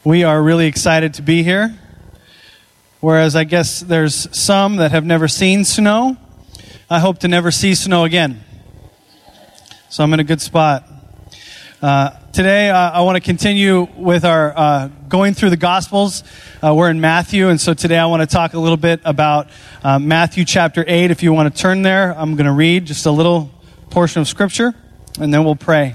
We are really excited to be here. Whereas I guess there's some that have never seen snow. I hope to never see snow again. So I'm in a good spot. Today I want to continue with our going through the Gospels. We're in Matthew, and so today I want to talk a little bit about Matthew chapter 8. If you want to turn there, I'm going to read just a little portion of Scripture, and then we'll pray.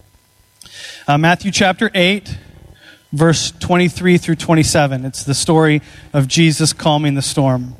Matthew chapter 8. Verse 23 through 27. It's the story of Jesus calming the storm.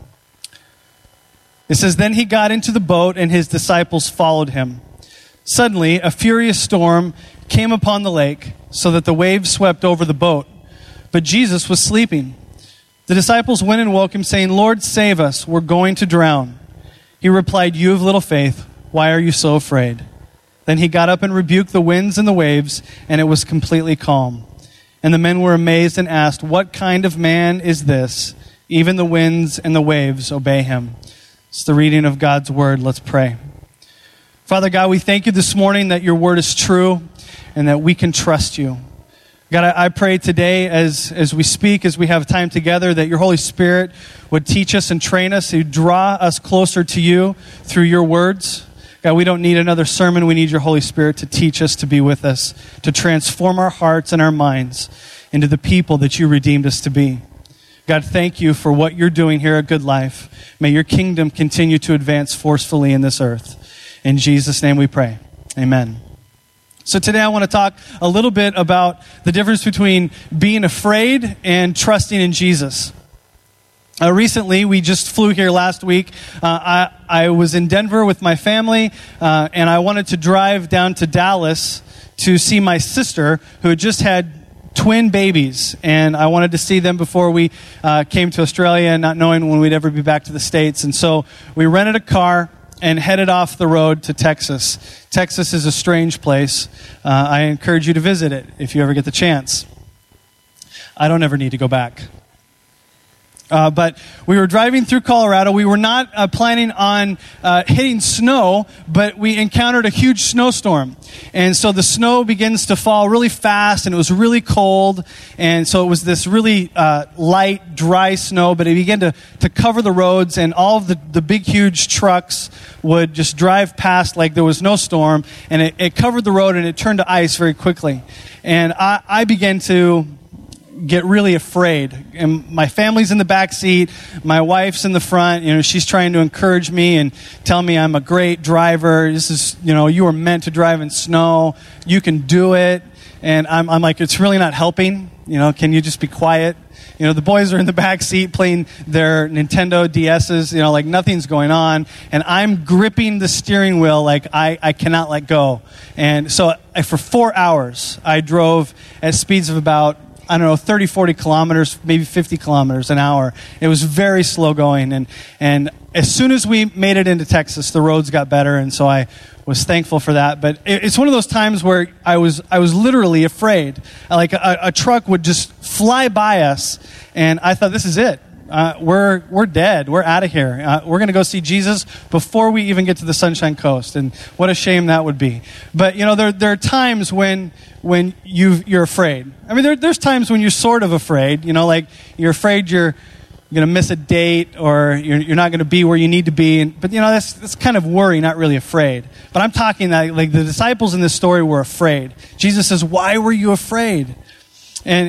It says, "Then he got into the boat and his disciples followed him. Suddenly, a furious storm came upon the lake, so that the waves swept over the boat. But Jesus was sleeping. The disciples went and woke him, saying, 'Lord, save us, we're going to drown.' He replied, 'You of little faith, why are you so afraid?' Then he got up and rebuked the winds and the waves, and it was completely calm. And the men were amazed and asked, 'What kind of man is this? Even the winds and the waves obey him.'" It's the reading of God's word. Let's pray. Father God, we thank you this morning that your word is true and that we can trust you. God, I pray today as we speak, as we have time together, that your Holy Spirit would teach us and train us, to draw us closer to you through your words. God, we don't need another sermon. We need your Holy Spirit to teach us, to be with us, to transform our hearts and our minds into the people that you redeemed us to be. God, thank you for what you're doing here at Good Life. May your kingdom continue to advance forcefully in this earth. In Jesus' name we pray. Amen. So today I want to talk a little bit about the difference between being afraid and trusting in Jesus. Recently, we just flew here last week. I was in Denver with my family, and I wanted to drive down to Dallas to see my sister, who had just had twin babies. And I wanted to see them before we came to Australia, not knowing when we'd ever be back to the States. And so we rented a car and headed off the road to Texas. Texas is a strange place. I encourage you to visit it if you ever get the chance. I don't ever need to go back. But we were driving through Colorado. We were not planning on hitting snow, but we encountered a huge snowstorm. And so the snow begins to fall really fast, and it was really cold. And so it was this really light, dry snow, but it began to cover the roads, and all of the big, huge trucks would just drive past like there was no storm. And it covered the road, and it turned to ice very quickly. And I began to get really afraid. And my family's in the back seat. My wife's in the front. You know, she's trying to encourage me and tell me I'm a great driver. This is, you were meant to drive in snow. You can do it. And I'm like, it's really not helping. Can you just be quiet? The boys are in the back seat playing their Nintendo DSs, like nothing's going on. And I'm gripping the steering wheel like I cannot let go. And so for 4 hours, I drove at speeds of about 30, 40 kilometers, maybe 50 kilometers an hour. It was very slow going. And as soon as we made it into Texas, the roads got better. And so I was thankful for that. But it's one of those times where I was literally afraid. Like a truck would just fly by us. And I thought, this is it. We're dead. We're out of here. We're going to go see Jesus before we even get to the Sunshine Coast. And what a shame that would be. But, there are times when you're afraid. I mean, there's times when you're sort of afraid, like you're afraid you're going to miss a date or you're not going to be where you need to be. But that's kind of worry, not really afraid. But I'm talking that like the disciples in this story were afraid. Jesus says, "Why were you afraid?" And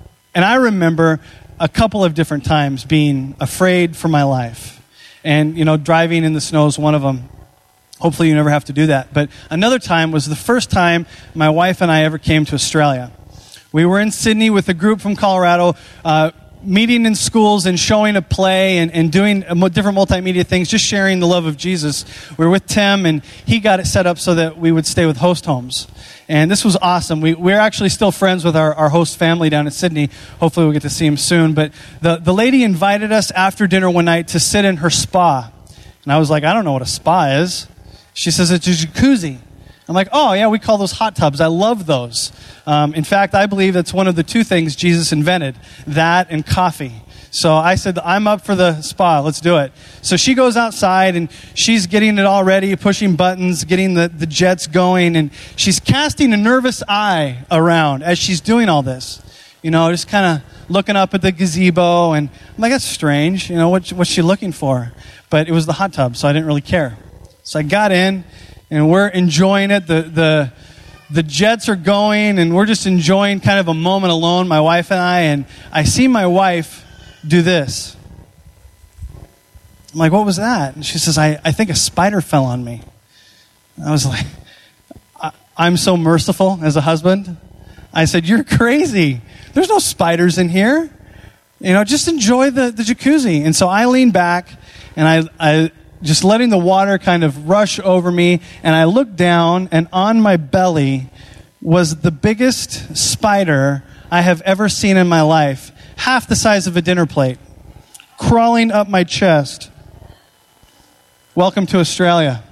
I remember a couple of different times being afraid for my life. And, driving in the snow is one of them. Hopefully you never have to do that. But another time was the first time my wife and I ever came to Australia. We were in Sydney with a group from Colorado, meeting in schools and showing a play and doing different multimedia things, just sharing the love of Jesus. We were with Tim, and he got it set up so that we would stay with host homes. And this was awesome. We're actually still friends with our host family down in Sydney. Hopefully we'll get to see him soon. But the lady invited us after dinner one night to sit in her spa. And I was like, I don't know what a spa is. She says, it's a jacuzzi. I'm like, oh, yeah, we call those hot tubs. I love those. In fact, I believe that's one of the two things Jesus invented, that and coffee. So I said, I'm up for the spa. Let's do it. So she goes outside, and she's getting it all ready, pushing buttons, getting the jets going, and she's casting a nervous eye around as she's doing all this. just kind of looking up at the gazebo, and I'm like, that's strange. What's she looking for? But it was the hot tub, so I didn't really care. So I got in, and we're enjoying it. The jets are going, and we're just enjoying kind of a moment alone, my wife and I. And I see my wife do this. I'm like, what was that? And she says, I think a spider fell on me. I was like, I'm so merciful as a husband. I said, you're crazy. There's no spiders in here. Just enjoy the jacuzzi. And so I lean back, and I just letting the water kind of rush over me, and I looked down, and on my belly was the biggest spider I have ever seen in my life, half the size of a dinner plate, crawling up my chest. Welcome to Australia.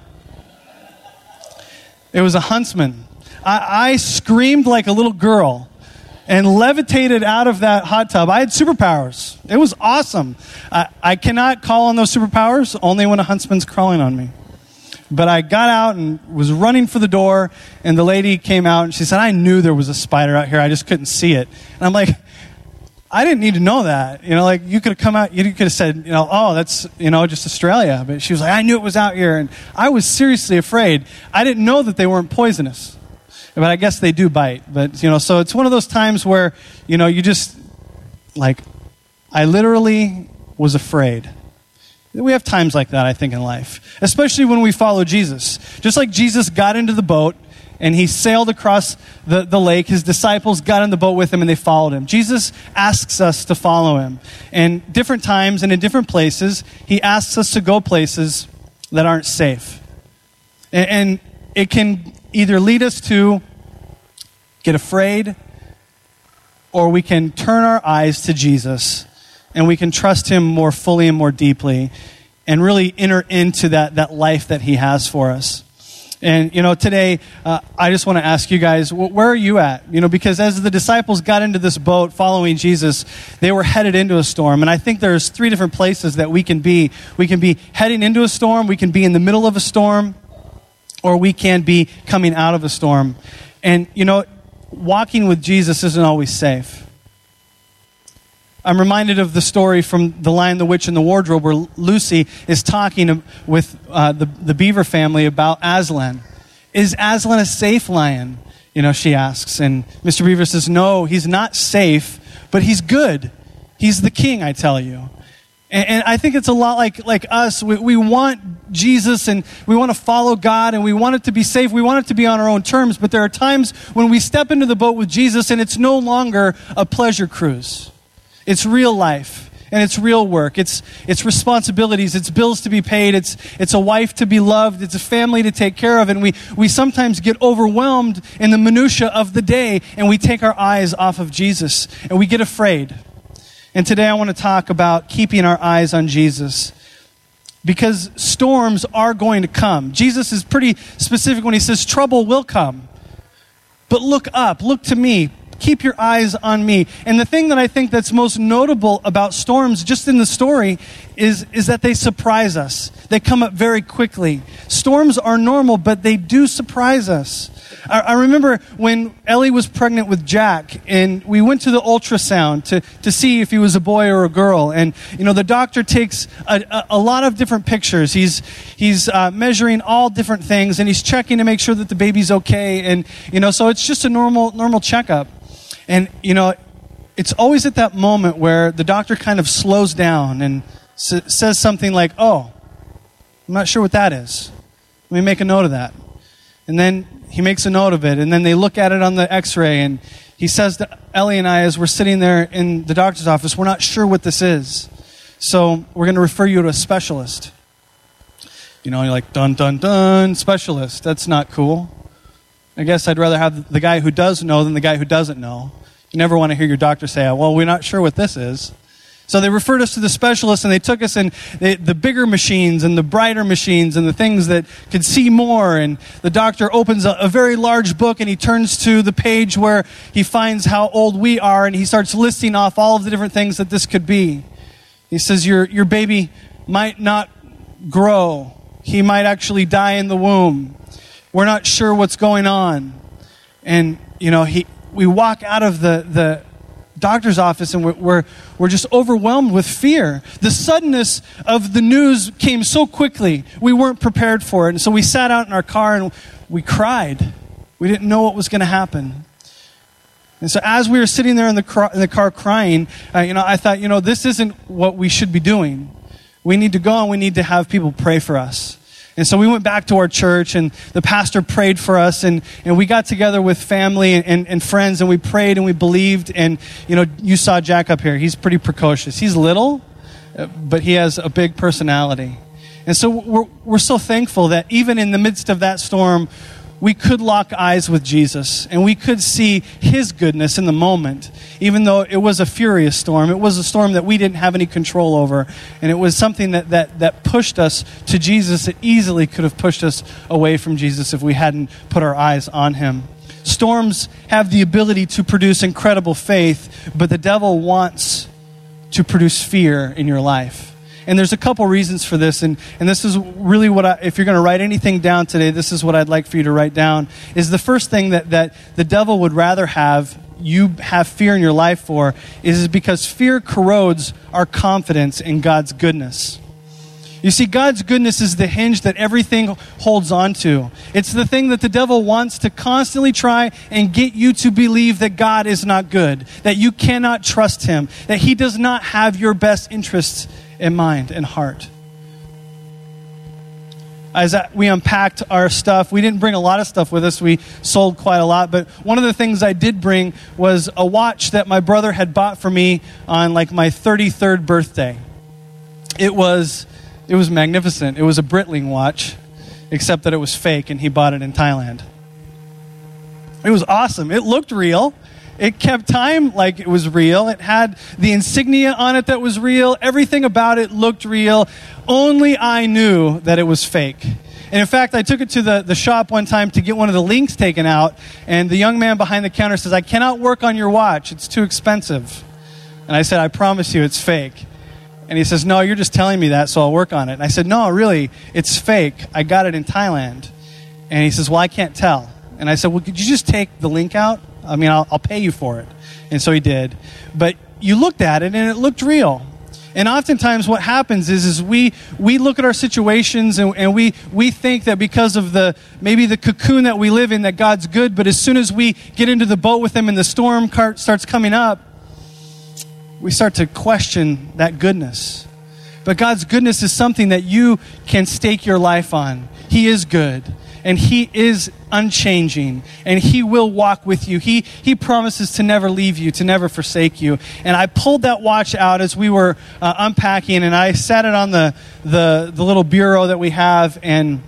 It was a huntsman. I screamed like a little girl and levitated out of that hot tub. I had superpowers. It was awesome. I cannot call on those superpowers only when a huntsman's crawling on me. But I got out and was running for the door, and the lady came out, and she said, I knew there was a spider out here. I just couldn't see it. And I'm like, I didn't need to know that. You could have come out, you could have said, oh, that's, just Australia. But she was like, I knew it was out here. And I was seriously afraid. I didn't know that they weren't poisonous. But I guess they do bite. But, so it's one of those times where, you just, I literally was afraid. We have times like that, I think, in life. Especially when we follow Jesus. Just like Jesus got into the boat and he sailed across the lake, his disciples got in the boat with him and they followed him. Jesus asks us to follow him. And different times and in different places, he asks us to go places that aren't safe. And it can either lead us to get afraid, or we can turn our eyes to Jesus and we can trust him more fully and more deeply and really enter into that life that he has for us. And, today, I just want to ask you guys, where are you at? Because as the disciples got into this boat following Jesus, they were headed into a storm. And I think there's 3 different places that we can be. We can be heading into a storm, we can be in the middle of a storm, or we can be coming out of a storm. And, walking with Jesus isn't always safe. I'm reminded of the story from The Lion, the Witch, and the Wardrobe, where Lucy is talking with the Beaver family about Aslan. Is Aslan a safe lion? She asks. And Mr. Beaver says, no, he's not safe, but he's good. He's the king, I tell you. And I think it's a lot like us. We want Jesus and we want to follow God and we want it to be safe. We want it to be on our own terms. But there are times when we step into the boat with Jesus and it's no longer a pleasure cruise. It's real life and it's real work. It's responsibilities. It's bills to be paid. It's a wife to be loved. It's a family to take care of. And we sometimes get overwhelmed in the minutia of the day and we take our eyes off of Jesus and we get afraid. And today I want to talk about keeping our eyes on Jesus, because storms are going to come. Jesus is pretty specific when he says trouble will come. But look up, look to me, keep your eyes on me. And the thing that I think that's most notable about storms, just in the story, is that they surprise us. They come up very quickly. Storms are normal, but they do surprise us. I remember when Ellie was pregnant with Jack, and we went to the ultrasound to see if he was a boy or a girl. And, the doctor takes a lot of different pictures. He's measuring all different things, and he's checking to make sure that the baby's okay. And, so it's just a normal checkup. And, it's always at that moment where the doctor kind of slows down and says something like, oh, I'm not sure what that is. Let me make a note of that. And then he makes a note of it, and then they look at it on the x-ray, and he says to Ellie and I, as we're sitting there in the doctor's office, we're not sure what this is. So we're going to refer you to a specialist. You're like, dun, dun, dun, specialist. That's not cool. I guess I'd rather have the guy who does know than the guy who doesn't know. You never want to hear your doctor say, well, we're not sure what this is. So they referred us to the specialist, and they took us in the bigger machines and the brighter machines and the things that could see more. And the doctor opens a very large book, and he turns to the page where he finds how old we are, and he starts listing off all of the different things that this could be. He says, your baby might not grow. He might actually die in the womb. We're not sure what's going on. And, we walk out of the doctor's office, and we're just overwhelmed with fear. The suddenness of the news came so quickly. We weren't prepared for it. And so we sat out in our car and we cried. We didn't know what was going to happen. And so as we were sitting there in the car crying, I thought, this isn't what we should be doing. We need to go and we need to have people pray for us. And so we went back to our church, and the pastor prayed for us, and we got together with family and friends, and we prayed and we believed. And, you saw Jack up here. He's pretty precocious. He's little, but he has a big personality. And so we're so thankful that even in the midst of that storm, we could lock eyes with Jesus, and we could see his goodness in the moment, even though it was a furious storm. It was a storm that we didn't have any control over, and it was something that pushed us to Jesus. It easily could have pushed us away from Jesus if we hadn't put our eyes on him. Storms have the ability to produce incredible faith, but the devil wants to produce fear in your life. And there's a couple reasons for this, and this is really if you're going to write anything down today, this is what I'd like for you to write down, is the first thing that the devil would rather have you have fear in your life for is because fear corrodes our confidence in God's goodness. You see, God's goodness is the hinge that everything holds on to. It's the thing that the devil wants to constantly try and get you to believe that God is not good, that you cannot trust him, that he does not have your best interests in mind and heart. As we unpacked our stuff, we didn't bring a lot of stuff with us. We sold quite a lot. But one of the things I did bring was a watch that my brother had bought for me on my 33rd birthday. It was magnificent. It was a Breitling watch, except that it was fake, and he bought it in Thailand. It was awesome. It looked real. It kept time like it was real. It had the insignia on it that was real. Everything about it looked real. Only I knew that it was fake. And in fact, I took it to the shop one time to get one of the links taken out, and the young man behind the counter says, "I cannot work on your watch. It's too expensive." And I said, "I promise you it's fake." And he says, "No, you're just telling me that, so I'll work on it." And I said, "No, really, it's fake. I got it in Thailand." And he says, "Well, I can't tell." And I said, "Well, could you just take the link out? I mean, I'll pay you for it." And so he did. But you looked at it, and it looked real. And oftentimes what happens is we look at our situations and we think that because of maybe the cocoon that we live in, that God's good, but as soon as we get into the boat with him and the storm starts coming up, we start to question that goodness. But God's goodness is something that you can stake your life on. He is good, and he is unchanging, and he will walk with you. He promises to never leave you, to never forsake you. And I pulled that watch out as we were unpacking, and I sat it on the little bureau that we have, and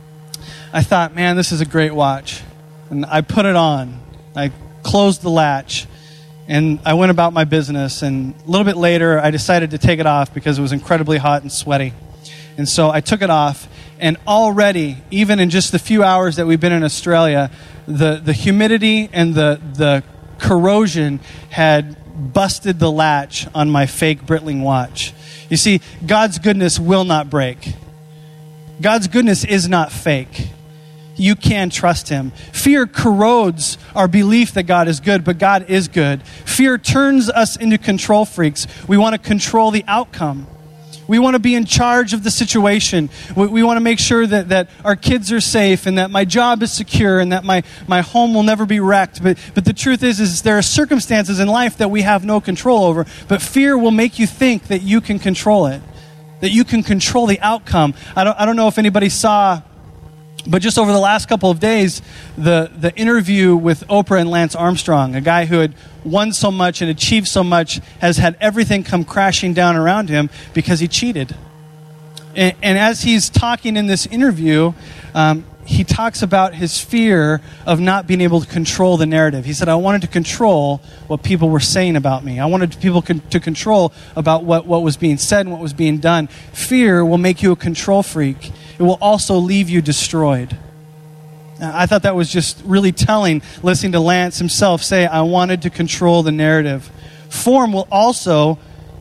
I thought, man, this is a great watch. And I put it on. I closed the latch, and I went about my business. And a little bit later, I decided to take it off because it was incredibly hot and sweaty. And so I took it off, and already, even in just the few hours that we've been in Australia, the humidity and the corrosion had busted the latch on my fake Breitling watch. You see, God's goodness will not break. God's goodness is not fake. You can trust him. Fear corrodes our belief that God is good, but God is good. Fear turns us into control freaks. We want to control the outcome. We want to be in charge of the situation. We want to make sure that our kids are safe and that my job is secure and that my home will never be wrecked. But the truth is there are circumstances in life that we have no control over. But fear will make you think that you can control it, that you can control the outcome. I don't know if anybody saw, but just over the last couple of days, the interview with Oprah and Lance Armstrong, a guy who had won so much and achieved so much, has had everything come crashing down around him because he cheated. And as he's talking in this interview, he talks about his fear of not being able to control the narrative. He said, "I wanted to control what people were saying about me. I wanted people to control about what was being said and what was being done." Fear will make you a control freak. It will also leave you destroyed. I thought that was just really telling, listening to Lance himself say, "I wanted to control the narrative." Fear will also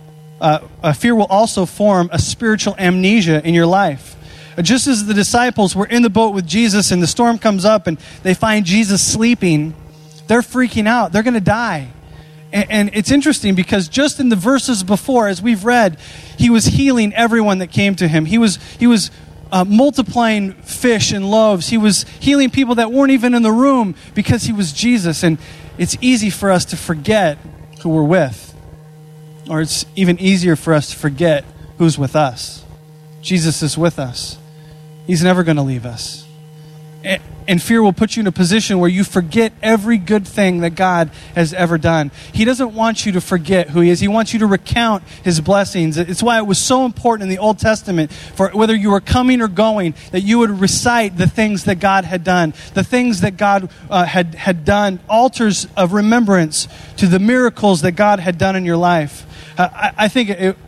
form a spiritual amnesia in your life. Just as the disciples were in the boat with Jesus and the storm comes up and they find Jesus sleeping, they're freaking out. They're going to die. And it's interesting because just in the verses before, as we've read, he was healing everyone that came to him. He was multiplying fish and loaves. He was healing people that weren't even in the room because he was Jesus. And it's easy for us to forget who we're with. Or it's even easier for us to forget who's with us. Jesus is with us. He's never going to leave us. And fear will put you in a position where you forget every good thing that God has ever done. He doesn't want you to forget who he is. He wants you to recount his blessings. It's why it was so important in the Old Testament, for whether you were coming or going, that you would recite the things that God had done, the things that God had done, altars of remembrance to the miracles that God had done in your life. I think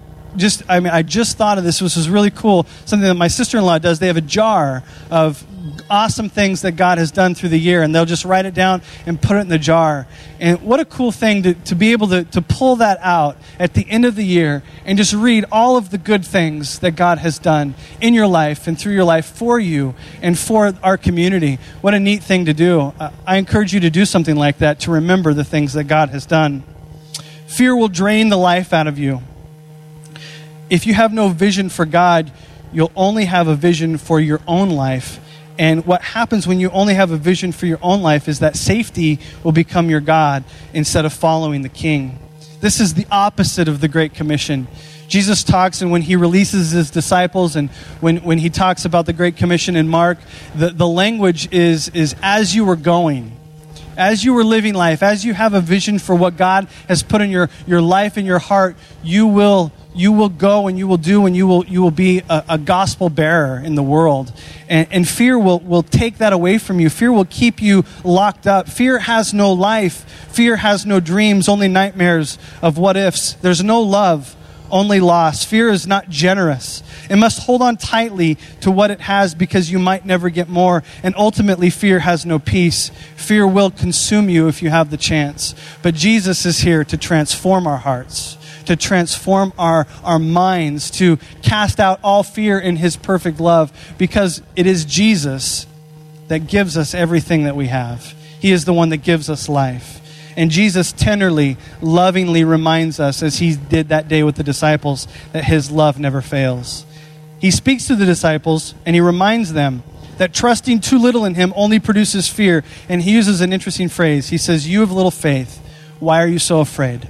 I just thought of this. This was really cool. Something that my sister-in-law does. They have a jar of awesome things that God has done through the year, and they'll just write it down and put it in the jar. And what a cool thing to be able to pull that out at the end of the year and just read all of the good things that God has done in your life and through your life for you and for our community. What a neat thing to do. I encourage you to do something like that, to remember the things that God has done. Fear will drain the life out of you. If you have no vision for God, you'll only have a vision for your own life. And what happens when you only have a vision for your own life is that safety will become your God instead of following the King. This is the opposite of the Great Commission. Jesus talks, and when he releases his disciples, and when he talks about the Great Commission in Mark, the language is as you were going. As you were living life, as you have a vision for what God has put in your life and your heart, you will go and you will do, and you will be a gospel bearer in the world. And fear will take that away from you. Fear will keep you locked up. Fear has no life. Fear has no dreams, only nightmares of what ifs. There's no love, only loss. Fear is not generous. It must hold on tightly to what it has because you might never get more. And ultimately, fear has no peace. Fear will consume you if you have the chance. But Jesus is here to transform our hearts, to transform our minds, to cast out all fear in his perfect love, because it is Jesus that gives us everything that we have. He is the one that gives us life. And Jesus tenderly, lovingly reminds us, as he did that day with the disciples, that his love never fails. He speaks to the disciples and he reminds them that trusting too little in him only produces fear. And he uses an interesting phrase. He says, "You have little faith. Why are you so afraid?"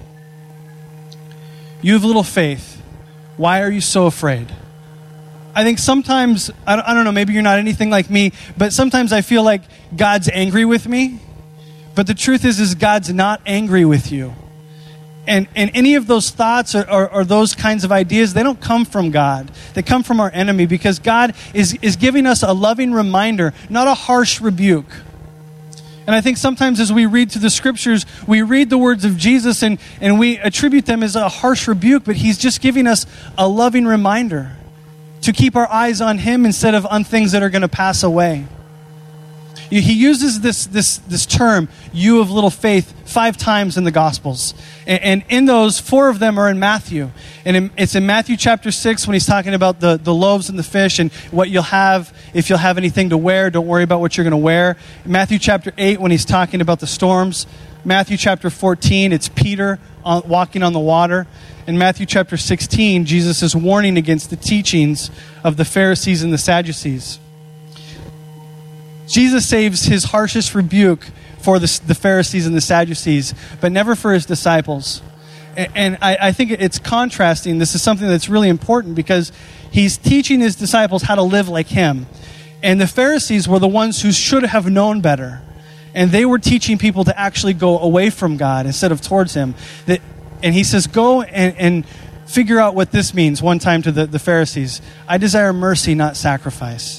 You have little faith. Why are you so afraid? I think sometimes, I don't know, maybe you're not anything like me, but sometimes I feel like God's angry with me. But the truth is God's not angry with you. And any of those thoughts or those kinds of ideas, they don't come from God. They come from our enemy, because God is giving us a loving reminder, not a harsh rebuke. And I think sometimes as we read through the scriptures, we read the words of Jesus and we attribute them as a harsh rebuke, but he's just giving us a loving reminder to keep our eyes on him instead of on things that are going to pass away. He uses this term, "you of little faith," 5 times in the Gospels. And in those, 4 of them are in Matthew. And it's in Matthew chapter 6 when he's talking about the loaves and the fish and what you'll have. If you'll have anything to wear, don't worry about what you're going to wear. In Matthew chapter 8 when he's talking about the storms. Matthew chapter 14, it's Peter walking on the water. In Matthew chapter 16, Jesus is warning against the teachings of the Pharisees and the Sadducees. Jesus saves his harshest rebuke for the Pharisees and the Sadducees, but never for his disciples. And I think it's contrasting. This is something that's really important, because he's teaching his disciples how to live like him. And the Pharisees were the ones who should have known better. And they were teaching people to actually go away from God instead of towards him. And he says, go and figure out what this means one time to the Pharisees. "I desire mercy, not sacrifice."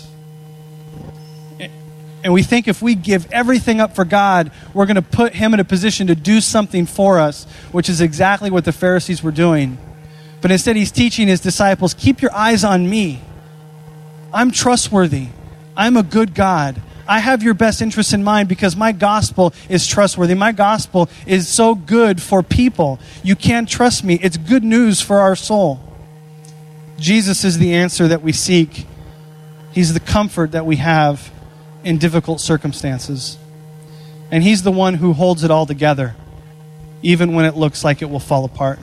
And we think if we give everything up for God, we're going to put him in a position to do something for us, which is exactly what the Pharisees were doing. But instead, he's teaching his disciples, keep your eyes on me. I'm trustworthy. I'm a good God. I have your best interests in mind because my gospel is trustworthy. My gospel is so good for people. You can't trust me. It's good news for our soul. Jesus is the answer that we seek. He's the comfort that we have in difficult circumstances. And he's the one who holds it all together. even when it looks like it will fall apart.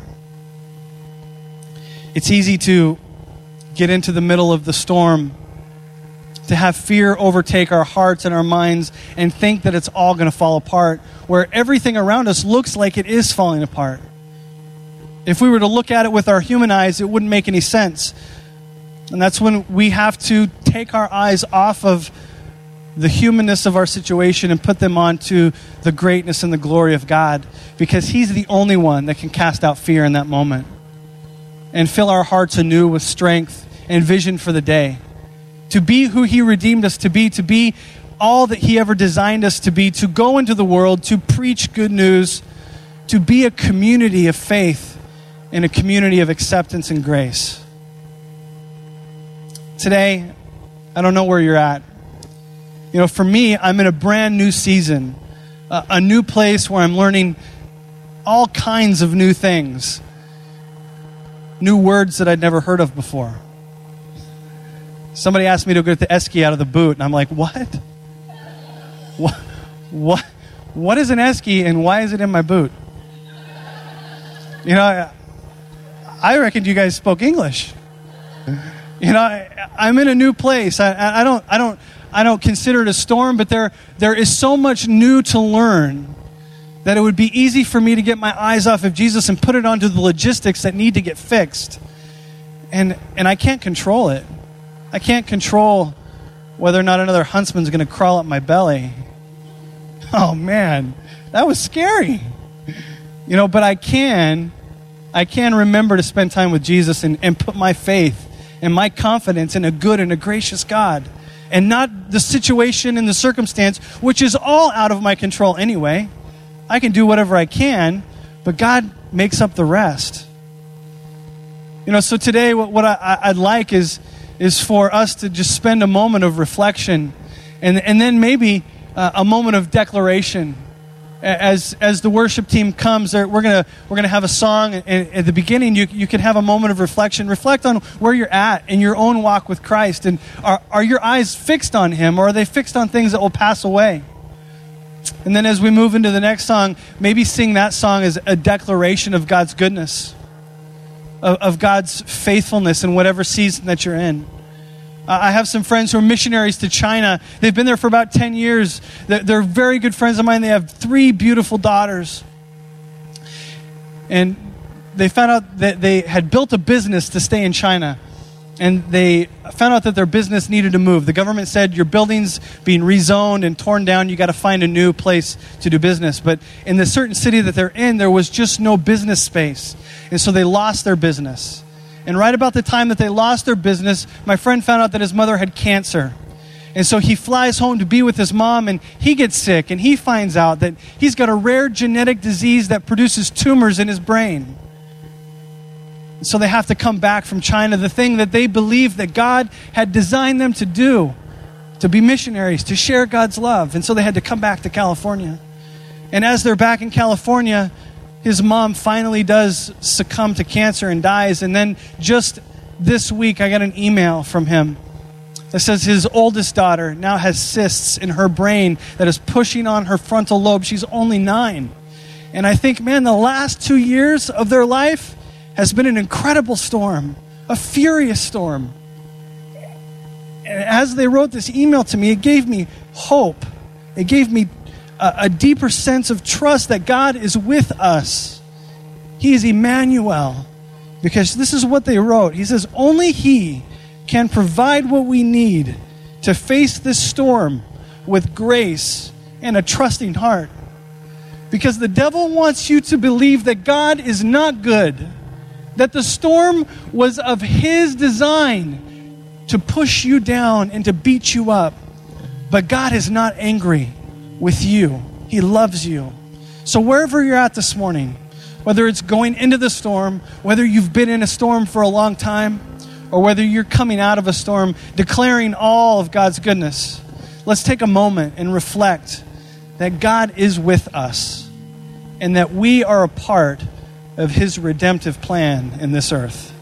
It's easy to get into the middle of the storm, to have fear overtake our hearts and our minds and think that it's all going to fall apart, where everything around us looks like it is falling apart. If we were to look at it with our human eyes, it wouldn't make any sense. And that's when we have to take our eyes off of the humanness of our situation and put them onto the greatness and the glory of God, because He's the only one that can cast out fear in that moment and fill our hearts anew with strength and vision for the day. To be who He redeemed us to be all that He ever designed us to be, to go into the world, to preach good news, to be a community of faith and a community of acceptance and grace. Today, I don't know where you're at. You know, for me, I'm in a brand new season, a new place where I'm learning all kinds of new things, new words that I'd never heard of before. Somebody asked me to get the esky out of the boot, and I'm like, what? What is an esky, and why is it in my boot? You know, I reckoned you guys spoke English. You know, I'm in a new place. I don't consider it a storm, but there is so much new to learn that it would be easy for me to get my eyes off of Jesus and put it onto the logistics that need to get fixed. And I can't control it. I can't control whether or not another huntsman's going to crawl up my belly. Oh man, that was scary. You know, but I can remember to spend time with Jesus and put my faith and my confidence in a good and a gracious God, and not the situation and the circumstance, which is all out of my control anyway. I can do whatever I can, but God makes up the rest. You know, so today what I'd like is for us to just spend a moment of reflection and then maybe a moment of declaration. As the worship team comes, we're gonna have a song, and at the beginning you can have a moment of reflection. Reflect on where you're at in your own walk with Christ, and are your eyes fixed on Him, or are they fixed on things that will pass away? And then as we move into the next song, maybe sing that song as a declaration of God's goodness, of God's faithfulness in whatever season that you're in. I have some friends who are missionaries to China. They've been there for about 10 years. They're very good friends of mine. They have 3 beautiful daughters. And they found out that they had built a business to stay in China. And they found out that their business needed to move. The government said, your building's being rezoned and torn down. You got to find a new place to do business. But in the certain city that they're in, there was just no business space. And so they lost their business. And right about the time that they lost their business, my friend found out that his mother had cancer. And so he flies home to be with his mom, and he gets sick, and he finds out that he's got a rare genetic disease that produces tumors in his brain. And so they have to come back from China, the thing that they believed that God had designed them to do, to be missionaries, to share God's love. And so they had to come back to California. And as they're back in California, his mom finally does succumb to cancer and dies. And then just this week, I got an email from him that says his oldest daughter now has cysts in her brain that is pushing on her frontal lobe. She's only 9. And I think, man, the last 2 years of their life has been an incredible storm, a furious storm. And as they wrote this email to me, it gave me hope. It gave me a deeper sense of trust that God is with us. He is Emmanuel. Because this is what they wrote. He says, only He can provide what we need to face this storm with grace and a trusting heart. Because the devil wants you to believe that God is not good, that the storm was of His design to push you down and to beat you up. But God is not angry with you. He loves you. So wherever you're at this morning, whether it's going into the storm, whether you've been in a storm for a long time, or whether you're coming out of a storm, declaring all of God's goodness, let's take a moment and reflect that God is with us and that we are a part of His redemptive plan in this earth.